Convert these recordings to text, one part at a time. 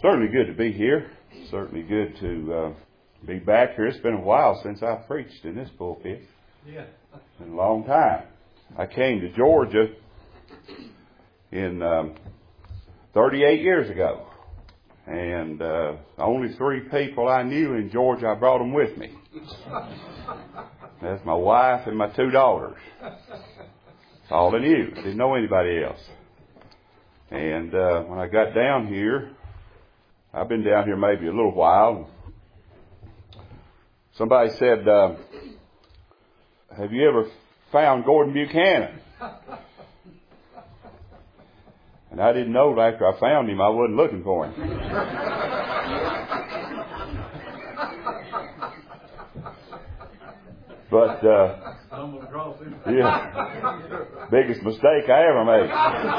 Certainly good to be here. Certainly good to be back here. It's been a while since I preached in this pulpit. Yeah. It's been a long time. I came to Georgia in 38 years ago. And only 3 people I knew in Georgia, I brought them with me. That's my wife and my 2 daughters. That's all I knew. I didn't know anybody else. And when I got down here, I've been down here maybe a little while. Somebody said, have you ever found Gordon Buchanan? And I didn't know that after I found him, I wasn't looking for him. But, yeah, biggest mistake I ever made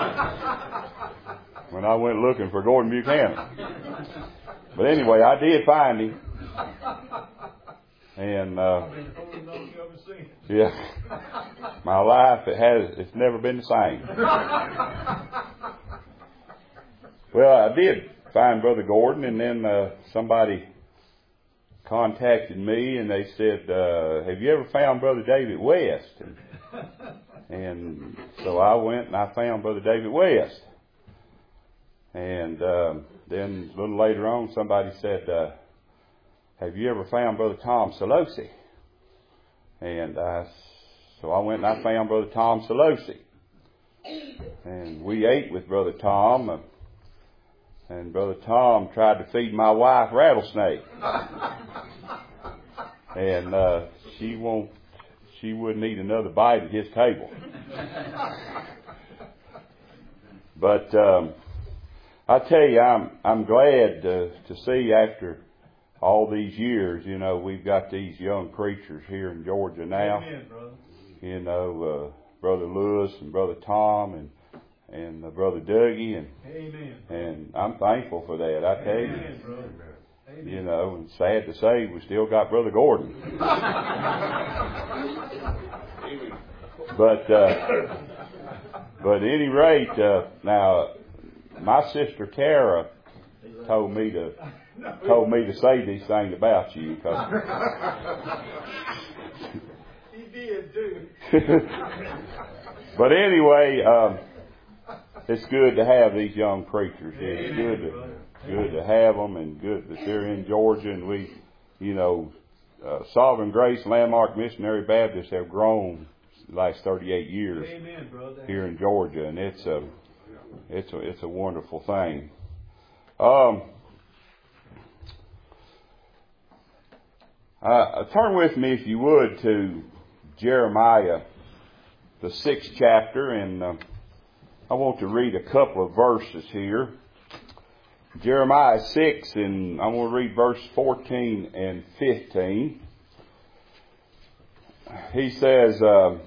when I went looking for Gordon Buchanan. But anyway, I did find him. And, yeah, my life, it's never been the same. Well, I did find Brother Gordon, and then somebody contacted me, and they said, have you ever found Brother David West? And so I went and I found Brother David West. And then a little later on, somebody said, have you ever found Brother Tom Solosi? And so I went and I found Brother Tom Solosi. And we ate with Brother Tom. And Brother Tom tried to feed my wife rattlesnake. And she wouldn't eat another bite at his table. But I tell you, I'm glad to see after all these years, you know, we've got these young preachers here in Georgia now. Amen, brother. You know, Brother Lewis and Brother Tom and Brother Dougie, and I'm thankful for that. I tell you, Amen, brother. Amen. You know, and sad to say, we still got Brother Gordon. But at any rate, now my sister Tara told me to say these things about you, because he did too. But anyway, it's good to have these young preachers. It's good to have them, and good that they're in Georgia. And we, you know, Sovereign Grace Landmark Missionary Baptists have grown the last 38 years. Amen, brother. Here in Georgia, and it's a wonderful thing. Turn with me, if you would, to Jeremiah, the 6th chapter, and I want to read a couple of verses here. Jeremiah 6, and I'm going to read verse 14 and 15. He says,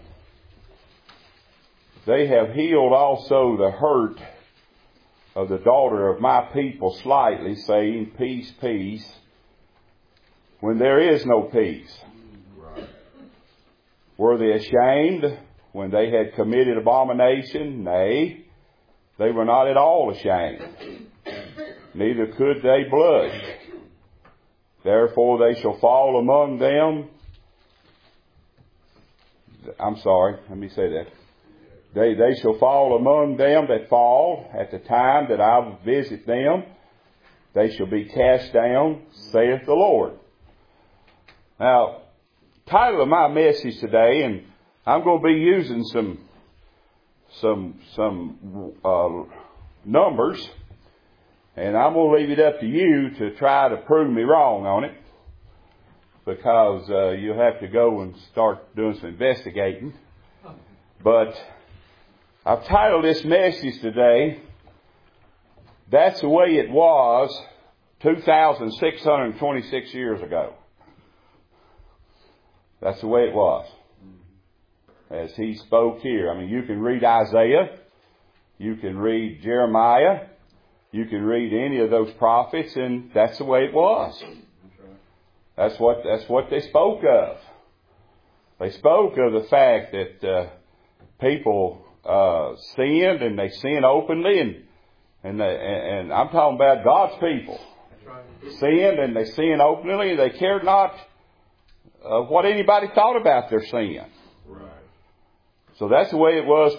they have healed also the hurt of the daughter of my people slightly, saying, peace, peace, when there is no peace. Were they ashamed when they had committed abomination? Nay, they were not at all ashamed. Neither could they blush. Therefore they shall fall among them. I'm sorry, let me say that. They shall fall among them that fall at the time that I will visit them. They shall be cast down, saith the Lord. Now, title of my message today, and I'm going to be using some numbers, and I'm going to leave it up to you to try to prove me wrong on it, because you'll have to go and start doing some investigating. But I've titled this message today, That's the Way It Was 2,626 years ago. That's the way it was. As he spoke here. I mean, you can read Isaiah. You can read Jeremiah. You can read any of those prophets, and that's the way it was. That's what they spoke of. They spoke of the fact that people sinned, and they sinned openly, And I'm talking about God's people. Sinned, and they sinned openly. They cared not what anybody thought about their sin. Right. So that's the way it was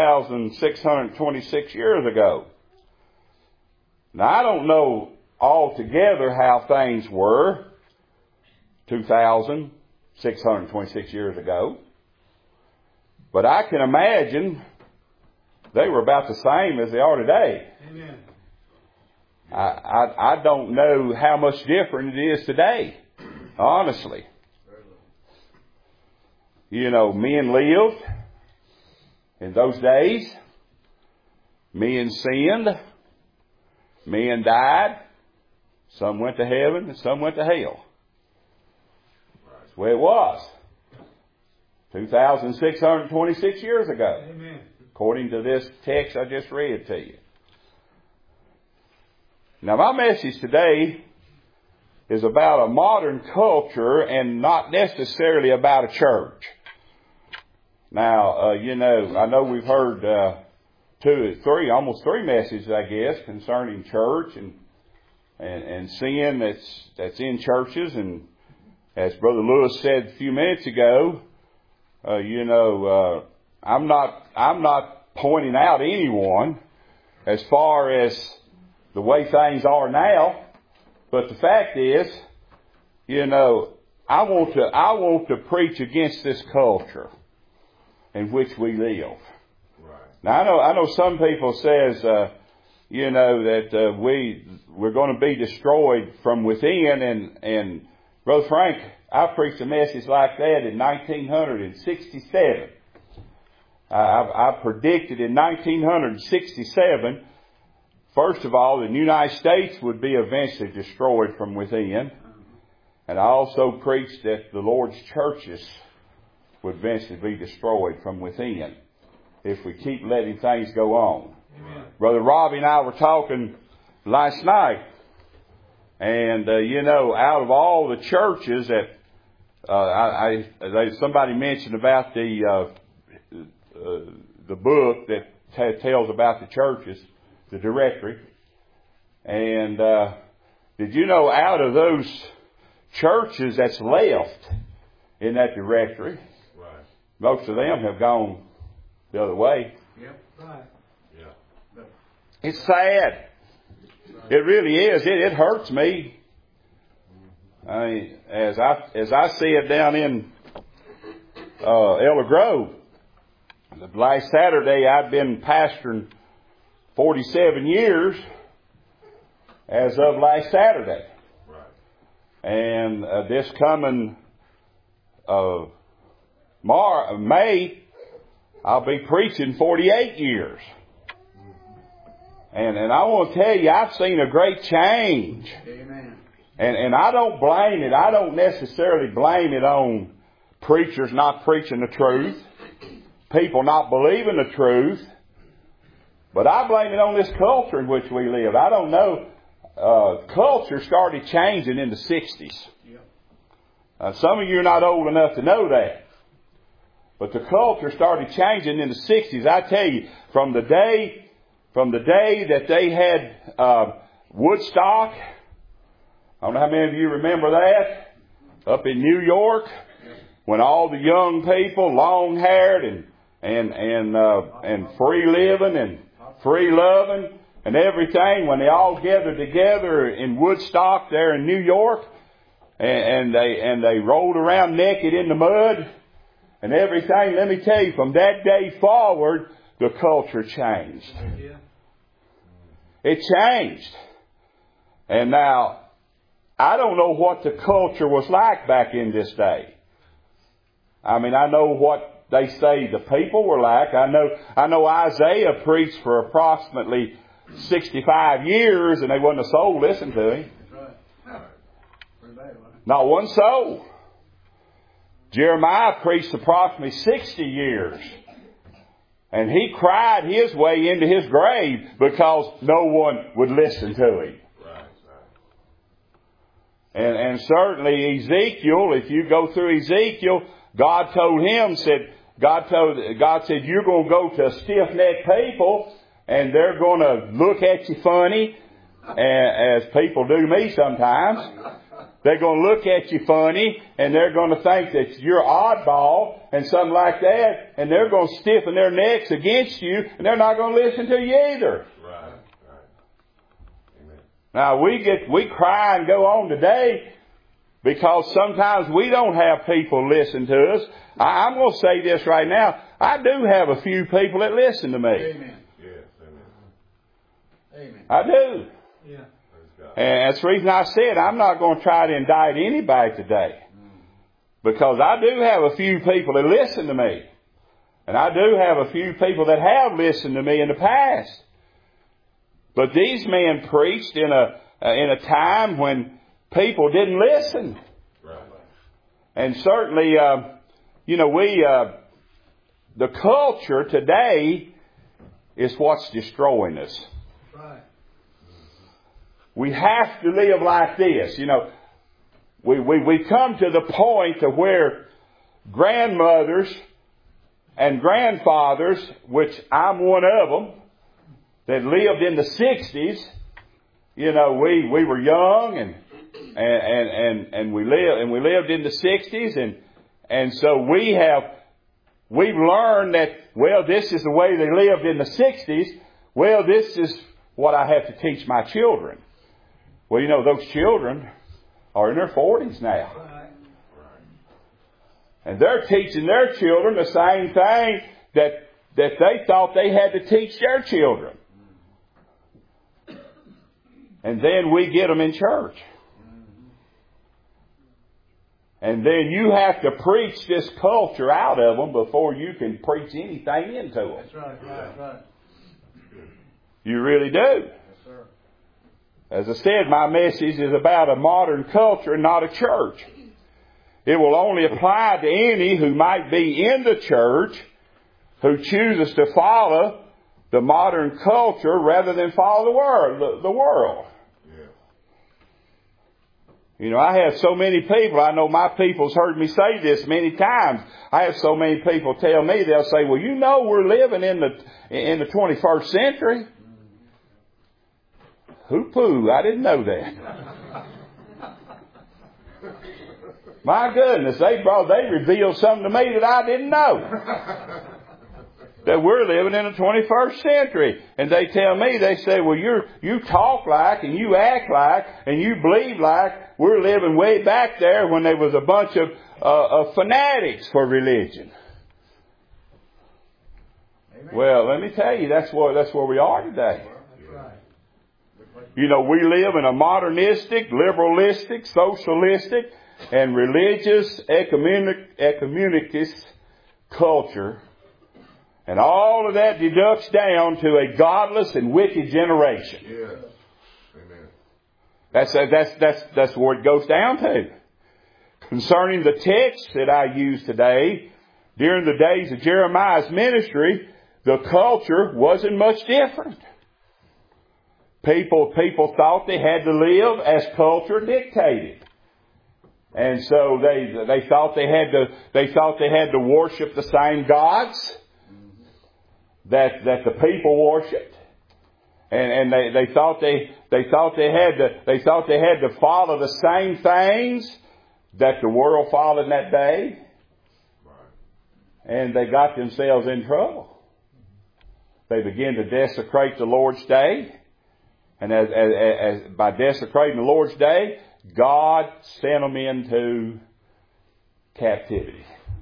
2,626 years ago. Now, I don't know altogether how things were 2,626 years ago. But I can imagine they were about the same as they are today. Amen. I don't know how much different it is today, honestly. You know, men lived in those days. Men sinned. Men died. Some went to heaven and some went to hell. That's the way it was 2,626 years ago. Amen. According to this text I just read to you. Now, my message today is about a modern culture and not necessarily about a church. Now, I know we've heard almost three messages, I guess, concerning church and sin that's in churches. And as Brother Lewis said a few minutes ago, I'm not pointing out anyone as far as the way things are now, but the fact is, I want to preach against this culture in which we live. Right. Now I know some people says, that we're going to be destroyed from within, and Brother Frank, I preached a message like that in 1967. I predicted in 1967, first of all, the United States would be eventually destroyed from within. And I also preached that the Lord's churches would eventually be destroyed from within if we keep letting things go on. Amen. Brother Robbie and I were talking last night. And, out of all the churches that somebody mentioned about the book that tells about the churches, the directory. And did you know out of those churches that's left in that directory, Right. most of them have gone the other way? Yep. Right. Yeah. It's sad. It really is. It hurts me. I mean, as I see it down in Elder Grove, last Saturday I'd been pastoring 47 years as of last Saturday. Right. And this coming May, I'll be preaching 48 years. And I want to tell you, I've seen a great change. Amen. And I don't blame it. I don't necessarily blame it on preachers not preaching the truth, people not believing the truth. But I blame it on this culture in which we live. I don't know. Culture started changing in the 60s. Yep. Some of you are not old enough to know that. But the culture started changing in the 60s. I tell you, from the day that they had Woodstock, I don't know how many of you remember that, up in New York, when all the young people, long-haired and free living and free loving and everything, when they all gathered together in Woodstock there in New York, and they rolled around naked in the mud and everything. Let me tell you, from that day forward, the culture changed. Yeah. It changed. And now, I don't know what the culture was like back in this day. I mean, I know what they say the people were like. I know Isaiah preached for approximately 65 years and they wasn't a soul listened to him. Not one soul. Jeremiah preached approximately 60 years. And he cried his way into his grave because no one would listen to him. And certainly Ezekiel, if you go through Ezekiel, God said, you're going to go to stiff-necked people and they're going to look at you funny, as people do me sometimes. They're going to look at you funny, and they're going to think that you're oddball and something like that, and they're going to stiffen their necks against you, and they're not going to listen to you either. Right. Amen. Now, we cry and go on today because sometimes we don't have people listen to us. I'm going to say this right now. I do have a few people that listen to me. Amen. Yes, amen. Amen. I do. Yeah. And that's the reason I said I'm not going to try to indict anybody today. Because I do have a few people that listen to me. And I do have a few people that have listened to me in the past. But these men preached in a time when people didn't listen. Right. And certainly, the culture today is what's destroying us. Right. We have to live like this. We come to the point of where grandmothers and grandfathers, which I'm one of them, that lived in the 60s, we were young and we lived in the 60s and so we've learned that, well, this is the way they lived in the 60s. Well, this is what I have to teach my children. Well, those children are in their 40s now. Right. And they're teaching their children the same thing that they thought they had to teach their children. And then we get them in church. And then you have to preach this culture out of them before you can preach anything into them. That's right. You really do. Yes, sir. As I said, my message is about a modern culture and not a church. It will only apply to any who might be in the church who chooses to follow the modern culture rather than follow the world. I have so many people, I know my people's heard me say this many times. I have so many people tell me, they'll say, well, we're living in the 21st century. Hoo-poo, I didn't know that. My goodness, they revealed something to me that I didn't know. That we're living in the 21st century. And they tell me, they say, well, you talk like and you act like and you believe like we're living way back there when there was a bunch of fanatics for religion. Amen. Well, let me tell you, that's where we are today. That's right. We live in a modernistic, liberalistic, socialistic, and religious ecumenicist culture. And all of that deducts down to a godless and wicked generation. Yes. Amen. That's where it goes down to. Concerning the text that I use today, during the days of Jeremiah's ministry, the culture wasn't much different. People thought they had to live as culture dictated. And so they thought they had to worship the same gods that the people worshipped, and they thought they had to follow the same things that the world followed in that day, and they got themselves in trouble. They began to desecrate the Lord's day, and as by desecrating the Lord's day, God sent them into captivity.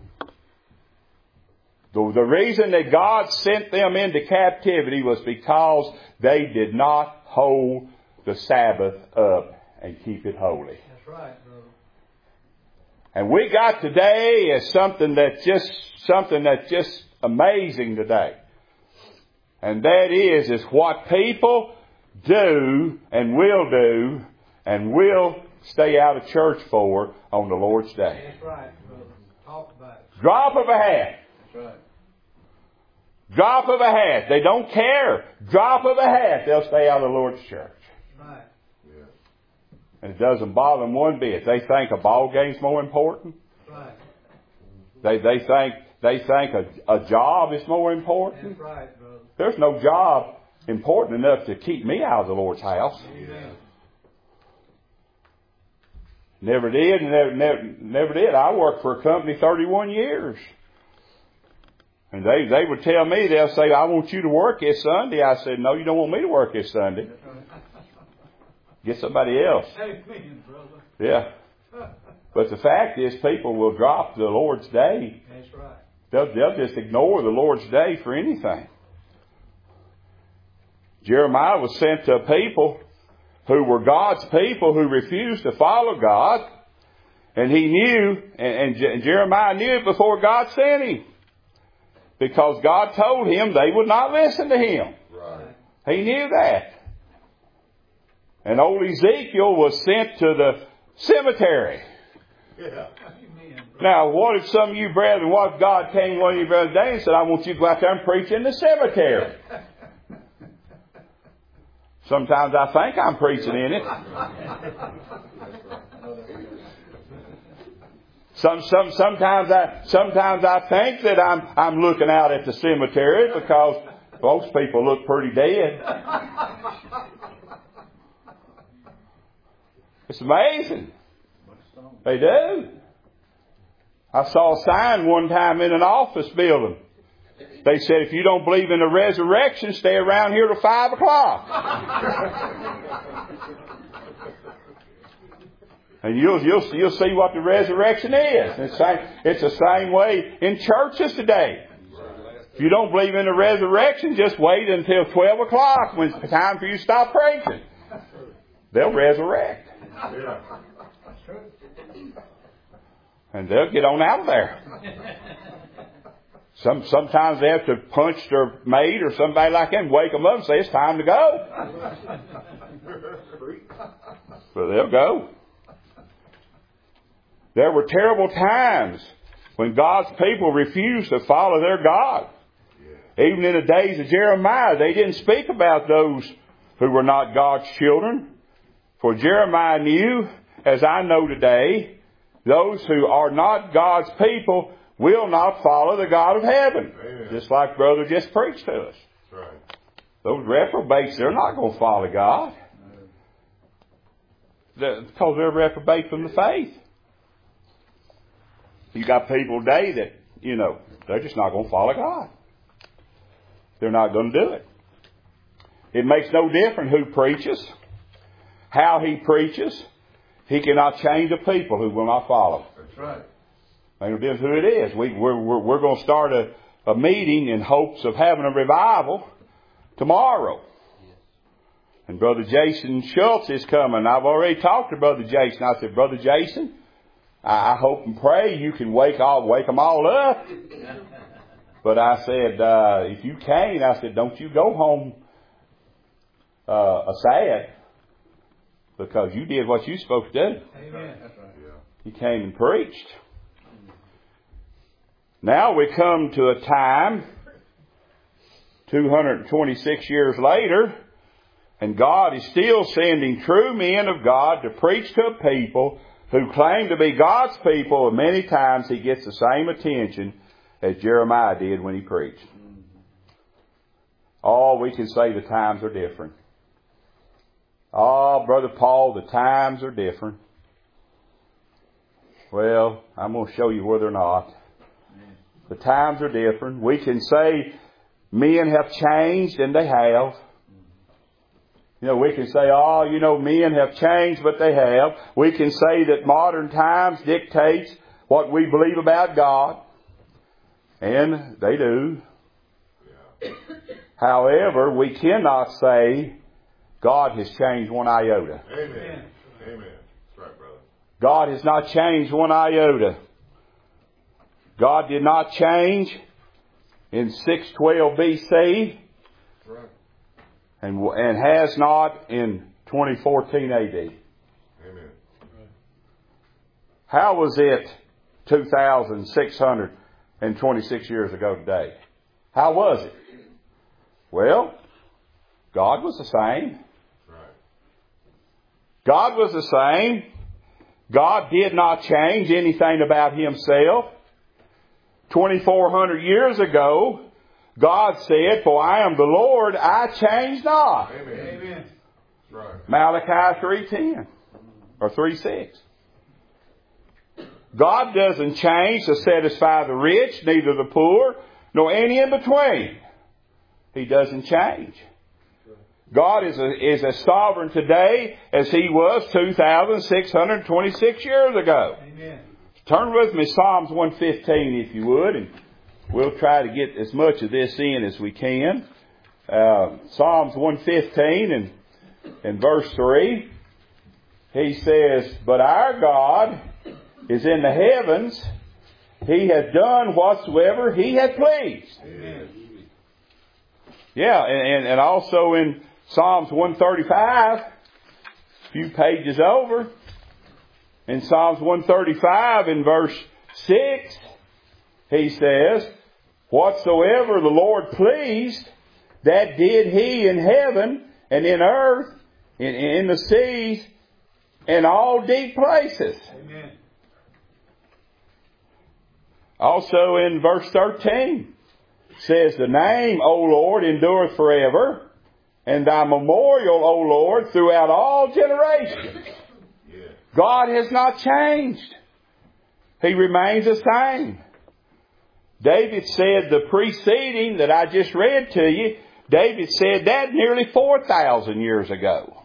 The reason that God sent them into captivity was because they did not hold the Sabbath up and keep it holy. That's right, brother. And we got today as something that's just amazing today. And that is what people do and will stay out of church for on the Lord's day. That's right, brother. Talk about it. Drop of a hat. That's right. Drop of a hat. They don't care. Drop of a hat. They'll stay out of the Lord's church. Right. Yeah. And it doesn't bother them one bit. They think a ball game's more important. Right. They think a job is more important. That's right, brother. There's no job important enough to keep me out of the Lord's house. Amen. Never did, and never did. I worked for a company 31 years. And they would tell me, they'll say, I want you to work this Sunday. I said, no, you don't want me to work this Sunday. Get somebody else. Amen, brother. Yeah. But the fact is, people will drop the Lord's day. That's right. They'll just ignore the Lord's day for anything. Jeremiah was sent to a people who were God's people who refused to follow God. And he knew, and Jeremiah knew it before God sent him. Because God told him they would not listen to him. Right. He knew that. And old Ezekiel was sent to the cemetery. Yeah. Amen, brother. Now, what if some of you brethren, what if God came one of you brothers today and said, I want you to go out there and preach in the cemetery? Sometimes I think I'm preaching in it. Sometimes I think that I'm looking out at the cemetery because most people look pretty dead. It's amazing. They do. I saw a sign one time in an office building. They said, if you don't believe in the resurrection, stay around here till 5 o'clock. And you'll see what the resurrection is. It's the same way in churches today. If you don't believe in the resurrection, just wait until 12 o'clock when it's time for you to stop preaching. They'll resurrect. Yeah. And they'll get on out of there. Sometimes they have to punch their maid or somebody like that and wake them up and say, it's time to go. So they'll go. There were terrible times when God's people refused to follow their God. Even in the days of Jeremiah, they didn't speak about those who were not God's children. For Jeremiah knew, as I know today, those who are not God's people will not follow the God of heaven. Amen. Just like Brother just preached to us. That's right. Those reprobates, they're not going to follow God. Because they're reprobate from the faith. You got people today that, they're just not going to follow God. They're not going to do it. It makes no difference who preaches, how he preaches. He cannot change a people who will not follow. That's right. Makes no difference who it is. We're going to start a meeting in hopes of having a revival tomorrow. And Brother Jason Schultz is coming. I've already talked to Brother Jason. I said, Brother Jason, I hope and pray you can wake them all up. But I said, if you can't, I said, don't you go home sad. Because you did what you're supposed to do. Amen. You came and preached. Now we come to a time, 226 years later, and God is still sending true men of God to preach to a people who claim to be God's people, and many times he gets the same attention as Jeremiah did when he preached. Oh, we can say the times are different. Oh, Brother Paul, the times are different. Well, I'm going to show you where they're not. The times are different. We can say men have changed, and they have. We can say, men have changed, but they have. We can say that modern times dictates what we believe about God. And they do. Yeah. However, we cannot say God has changed one iota. Amen. Amen. That's right, brother. God has not changed one iota. God did not change in 612 BC. Right. And has not in 2014 AD. Amen. How was it 2,626 years ago today? How was it? Well, God was the same. Right. God was the same. God did not change anything about Himself. 2,400 years ago, God said, for I am the Lord, I change not. Amen. Amen. That's right. Malachi 3:10 or 3:6. God doesn't change to satisfy the rich, neither the poor, nor any in between. He doesn't change. God is as sovereign today as He was 2,626 years ago. Amen. Turn with me Psalms 115 if you would, and we'll try to get as much of this in as we can. Psalms 115 and verse 3, he says, but our God is in the heavens. He has done whatsoever He hath pleased. Amen. Yeah, and also in Psalms 135, a few pages over, in Psalms 135 in verse 6, he says, whatsoever the Lord pleased, that did He in heaven and in earth, in the seas, and all deep places. Amen. Also in verse 13, says, the name, O Lord, endureth forever, and Thy memorial, O Lord, throughout all generations. Yeah. God has not changed. He remains the same. David said the preceding that I just read to you, David said that nearly 4,000 years ago.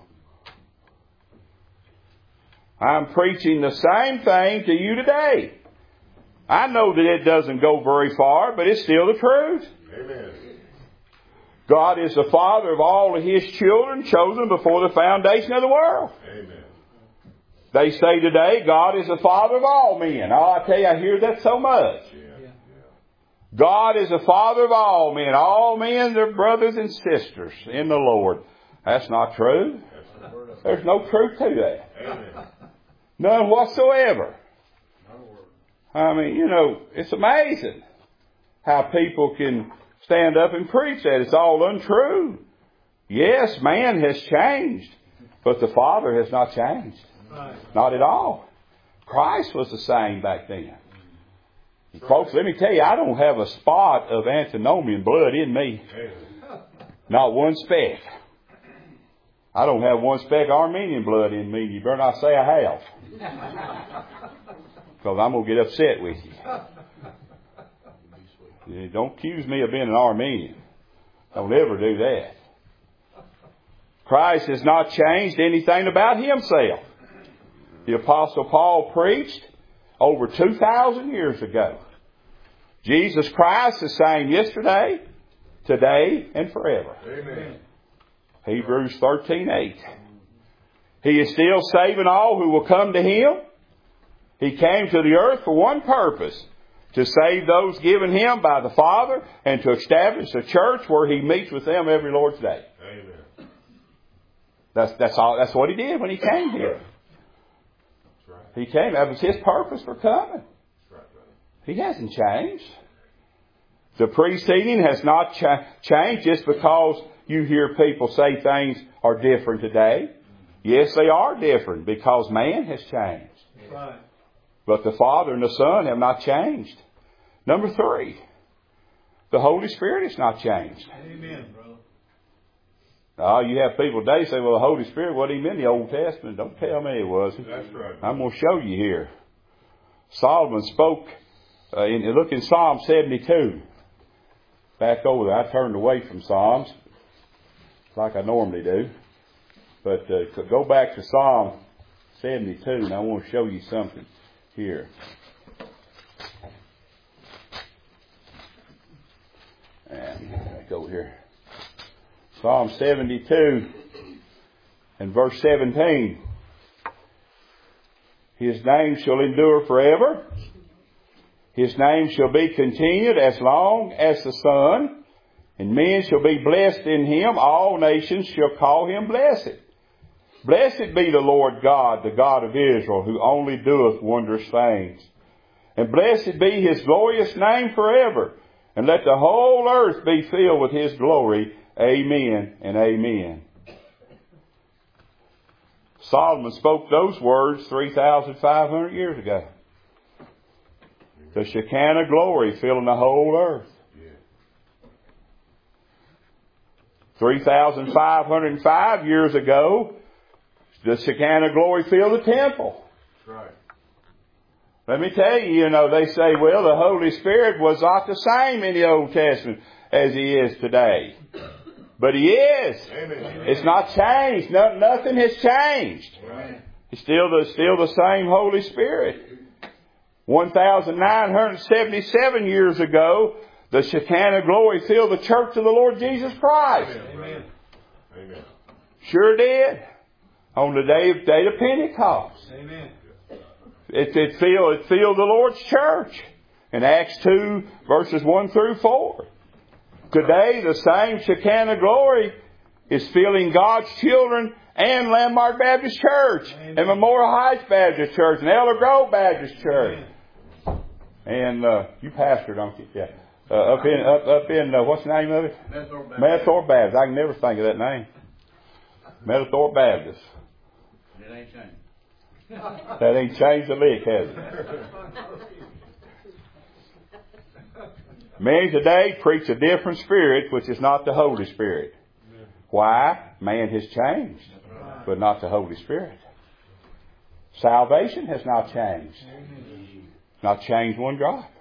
I'm preaching the same thing to you today. I know that it doesn't go very far, but it's still the truth. Amen. God is the Father of all of His children, chosen before the foundation of the world. Amen. They say today, God is the Father of all men. Oh, I tell you, I hear that so much. Yeah. God is the Father of all men. All men are brothers and sisters in the Lord. That's not true. There's no truth to that. Amen. None whatsoever. I mean, it's amazing how people can stand up and preach that. It's all untrue. Yes, man has changed, but the Father has not changed. Right. Not at all. Christ was the same back then. And folks, let me tell you, I don't have a spot of antinomian blood in me. Amen. Not one speck. I don't have one speck Armenian blood in me. You better not say I have. Because I'm going to get upset with you. Don't accuse me of being an Armenian. Don't ever do that. Christ has not changed anything about Himself. The Apostle Paul preached over 2,000 years ago. Jesus Christ is the same yesterday, today, and forever. Amen. Hebrews 13:8. He is still saving all who will come to Him. He came to the earth for one purpose, to save those given Him by the Father and to establish a church where He meets with them every Lord's day. Amen. That's all. That's what He did when He came here. That's right. He came. That was His purpose for coming. That's right, brother. He hasn't changed. The preceding has not changed just because you hear people say things are different today. Yes, they are different because man has changed. Right. But the Father and the Son have not changed. Number 3, the Holy Spirit has not changed. Amen, brother. You have people today say, well, the Holy Spirit wasn't even in the Old Testament. Don't tell me it wasn't. That's right. I'm going to show you here. Solomon spoke, look in Psalm 72. Back over there. I turned away from Psalms like I normally do. But go back to Psalm 72 and I want to show you something here. And back over here. Psalm 72 and verse 17. His name shall endure forever. His name shall be continued as long as the sun. And men shall be blessed in Him. All nations shall call Him blessed. Blessed be the Lord God, the God of Israel, who only doeth wondrous things. And blessed be His glorious name forever. And let the whole earth be filled with His glory. Amen and amen. Solomon spoke those words 3,500 years ago. The Shekinah glory filling the whole earth. 3,505 years ago, the Shekinah glory filled the temple. That's right. Let me tell you, they say, well, the Holy Spirit was not the same in the Old Testament as He is today. But He is. Amen. It's not changed. Nothing has changed. Right. He's still the same Holy Spirit. 1,977 years ago, the Shekinah glory filled the church of the Lord Jesus Christ. Amen. Amen. Sure did. On the day of Pentecost. Amen. It filled the Lord's church. In Acts 2, verses 1 through 4. Today, the same Shekinah glory is filling God's children and Landmark Baptist Church, and Memorial Heights Baptist Church, and Elder Grove Baptist Church. And you pastor, don't you? Yeah. Up in what's the name of it? Metathor Baptist. I can never think of that name. Metathor Baptist. It ain't changed. That ain't changed a lick, has it? Many today preach a different spirit, which is not the Holy Spirit. Why? Man has changed, but not the Holy Spirit. Salvation has not changed. Not changed one drop.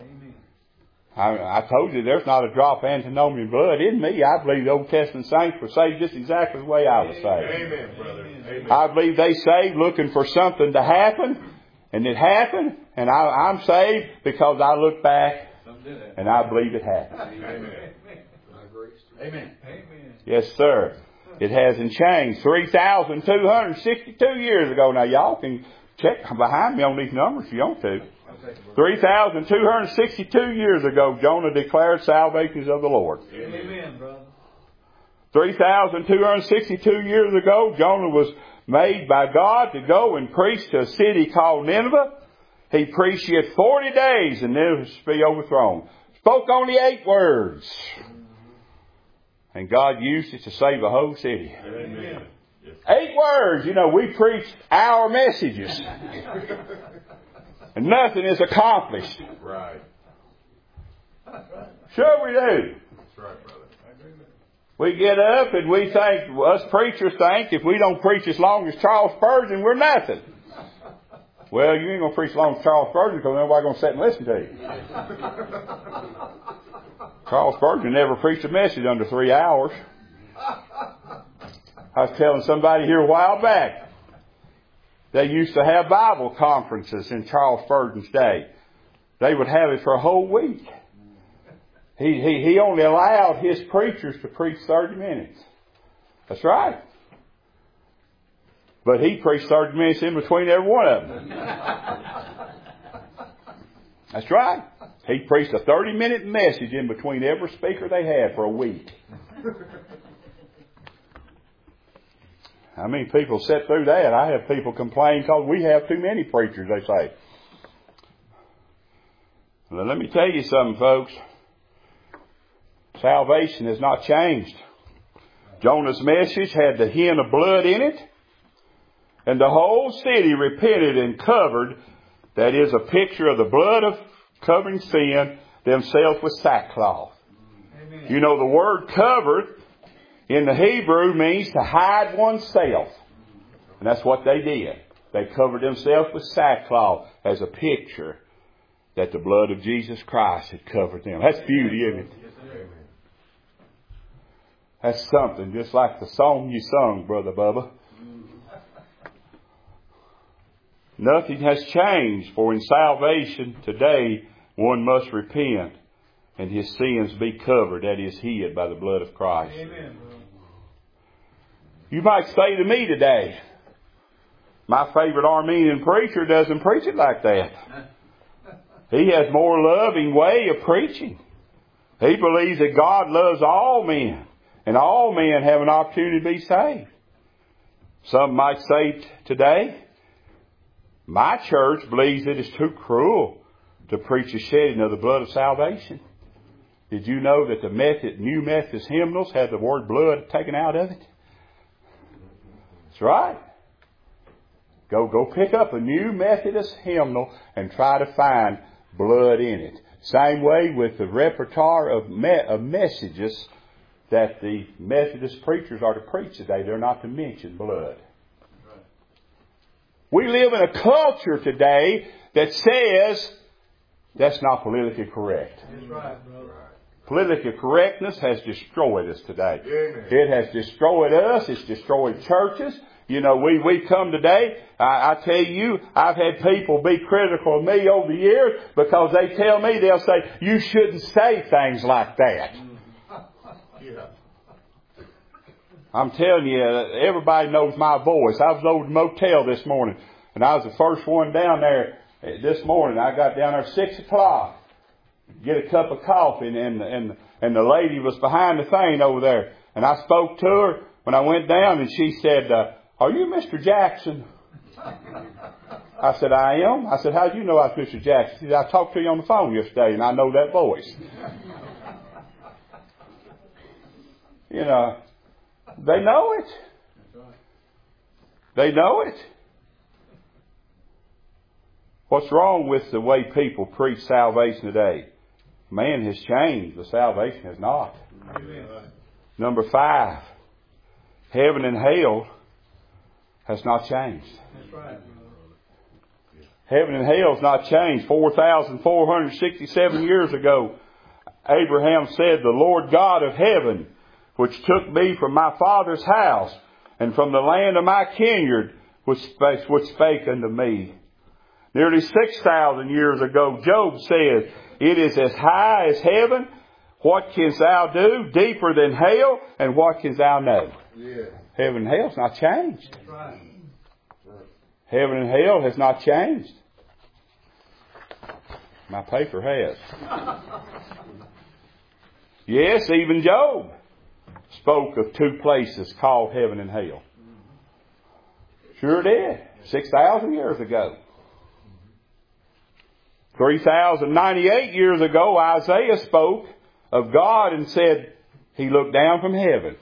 I told you there's not a drop of antinomian blood in me. I believe the Old Testament saints were saved just exactly the way I was saved. Amen, brother. Amen. I believe they saved looking for something to happen, and it happened, and I'm saved because I look back and I believe it happened. Amen. Amen. Yes, sir. It hasn't changed. 3,262 years ago. Now, y'all can check behind me on these numbers if you want to. 3,262 years ago, Jonah declared salvation is of the Lord. Amen, brother. 3,262 years ago, Jonah was made by God to go and preach to a city called Nineveh. He preached yet 40 days and Nineveh should be overthrown. Spoke only 8 words. And God used it to save a whole city. Amen. 8 words. We preach our messages. And nothing is accomplished. Right. Sure we do. That's right, brother. We get up and we think, us preachers think, if we don't preach as long as Charles Spurgeon, we're nothing. Well, you ain't going to preach as long as Charles Spurgeon because nobody's going to sit and listen to you. Charles Spurgeon never preached a message under 3 hours. I was telling somebody here a while back, they used to have Bible conferences in Charles Spurgeon's day. They would have it for a whole week. He only allowed his preachers to preach 30 minutes. That's right. But he preached 30 minutes in between every one of them. That's right. He preached a 30-minute message in between every speaker they had for a week. How many people sit through that? I have people complain because we have too many preachers, they say. Well, let me tell you something, folks. Salvation has not changed. Jonah's message had the hint of blood in it. And the whole city repented and covered. That is a picture of the blood of covering sin themselves with sackcloth. Amen. The word covered in the Hebrew means to hide oneself. And that's what they did. They covered themselves with sackcloth as a picture that the blood of Jesus Christ had covered them. That's beauty, isn't it? That's something, just like the song you sung, Brother Bubba. Nothing has changed, for in salvation today one must repent and his sins be covered, that is, hid by the blood of Christ. Amen. You might say to me today, my favorite Armenian preacher doesn't preach it like that. He has more loving way of preaching. He believes that God loves all men, and all men have an opportunity to be saved. Some might say today, my church believes it is too cruel to preach the shedding of the blood of salvation. Did you know that the New Methodist hymnals have the word blood taken out of it? That's right. Go pick up a New Methodist hymnal and try to find blood in it. Same way with the repertoire of messages that the Methodist preachers are to preach today. They're not to mention blood. We live in a culture today that says that's not politically correct. That's right, brother. Political correctness has destroyed us today. Amen. It has destroyed us. It's destroyed churches. You know, we come today, I tell you, I've had people be critical of me over the years because they tell me, they'll say, you shouldn't say things like that. Yeah. I'm telling you, everybody knows my voice. I was over at the motel this morning, and I was the first one down there this morning. I got down there at 6 o'clock, get a cup of coffee, and the lady was behind the thing over there. And I spoke to her when I went down, and she said, are you Mr. Jackson? I said, I am. I said, how do you know I was Mr. Jackson? She said, I talked to you on the phone yesterday, and I know that voice. You know, they know it. They know it. What's wrong with the way people preach salvation today? Man has changed, but salvation has not. Amen. Number 5, heaven and hell has not changed. That's right, brother. Heaven and hell has not changed. 4,467 years ago, Abraham said, the Lord God of heaven, which took me from my father's house and from the land of my kindred, which spake unto me. Nearly 6,000 years ago, Job said, it is as high as heaven. What canst thou do? Deeper than hell. And what canst thou know? Yeah. Heaven and hell has not changed. That's right. Heaven and hell has not changed. My paper has. Yes, even Job spoke of 2 places called heaven and hell. Sure did. 6,000 years ago. 3,098 years ago, Isaiah spoke of God and said he looked down from heaven.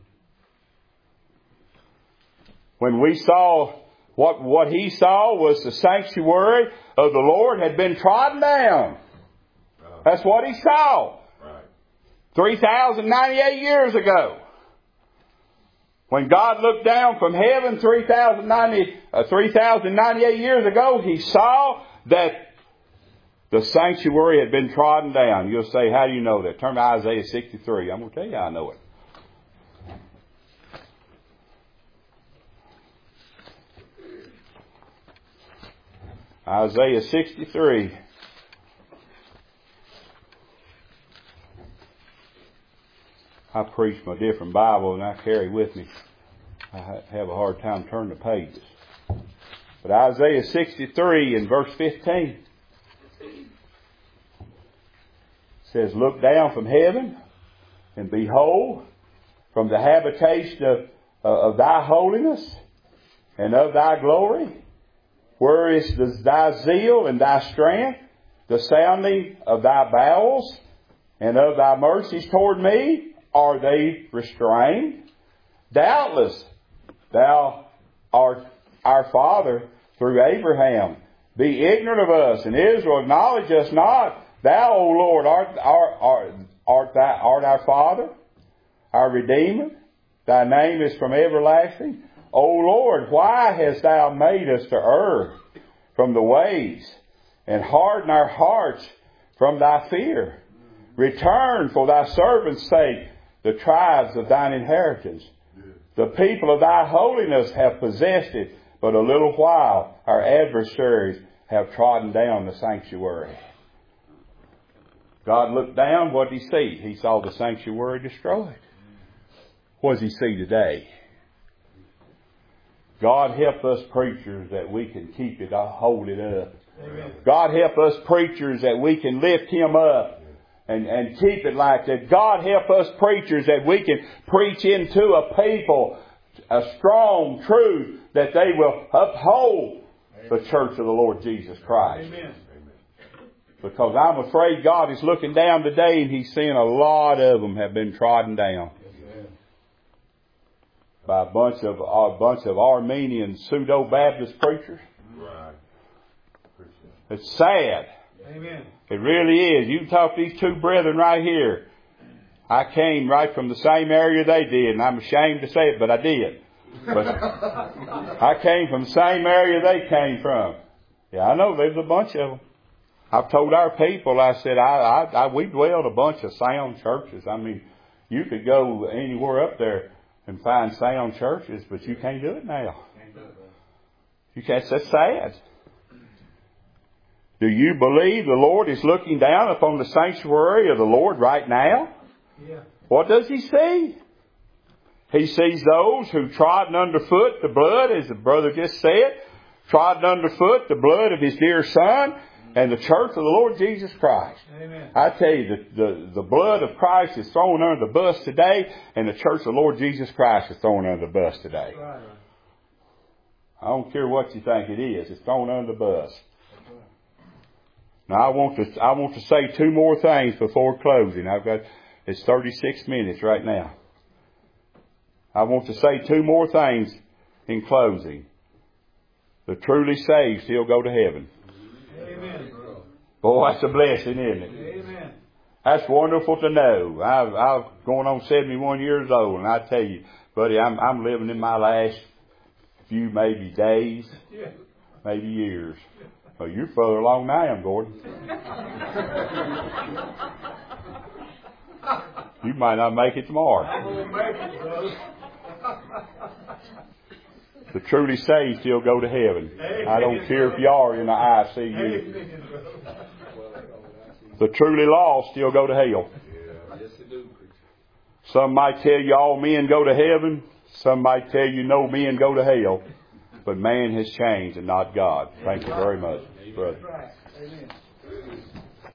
When we saw what he saw was the sanctuary of the Lord had been trodden down. That's what he saw. 3,098 years ago. When God looked down from heaven 3,098 years ago, he saw that the sanctuary had been trodden down. You'll say, how do you know that? Turn to Isaiah 63. I'm going to tell you how I know it. Isaiah 63. I preach from a different Bible than I carry with me. I have a hard time turning the pages. But Isaiah 63 in verse 15 says, look down from heaven and behold from the habitation of thy holiness and of thy glory. Where is thy zeal and thy strength, the sounding of thy bowels and of thy mercies toward me? Are they restrained? Doubtless thou art our father through Abraham. Be ignorant of us, and Israel acknowledge us not. Thou, O Lord, art our Father, our Redeemer. Thy name is from everlasting. O Lord, why hast thou made us to err from the ways, and harden our hearts from thy fear? Return for thy servant's sake the tribes of thine inheritance. The people of thy holiness have possessed it, but a little while our adversaries have trodden down the sanctuary. God looked down, what did he see? He saw the sanctuary destroyed. What does he see today? God help us preachers that we can keep it, hold it up. Amen. God help us preachers that we can lift him up and keep it like that. God help us preachers that we can preach into a people a strong truth that they will uphold the church of the Lord Jesus Christ. Amen. Because I'm afraid God is looking down today and he's seeing a lot of them have been trodden down by a bunch of Armenian pseudo-Baptist preachers. Right. It's sad. Amen. It really is. You can talk to these 2 brethren right here. I came right from the same area they did, and I'm ashamed to say it, but I did. But I came from the same area they came from. Yeah, I know there's a bunch of them. I've told our people, I said, we dwelled a bunch of sound churches. I mean, you could go anywhere up there and find sound churches, but you can't do it now. You can't. That's sad. Do you believe the Lord is looking down upon the sanctuary of the Lord right now? Yeah. What does He see? He sees those who trodden underfoot the blood, as the brother just said, trodden underfoot the blood of His dear Son and the church of the Lord Jesus Christ. Amen. I tell you, the blood of Christ is thrown under the bus today, and the church of the Lord Jesus Christ is thrown under the bus today. Right. I don't care what you think it is. It's thrown under the bus. Now I want to say two more things before closing. It's 36 minutes right now. I want to say two more things in closing. The truly saved still go to heaven. Amen. Boy, that's a blessing, isn't it? Amen. That's wonderful to know. I'm going on 71 years old, and I tell you, buddy, I'm living in my last few maybe days, maybe years. Well, you're further along than I am, Gordon. You might not make it tomorrow. I'm going to make it, brother. The truly saved still go to heaven. Amen. I don't care if you are in the ICU. The truly lost still go to hell. Yes, they do. Some might tell you all men go to heaven. Some might tell you no men go to hell. But man has changed and not God. Thank you very much, brother. Right. Amen.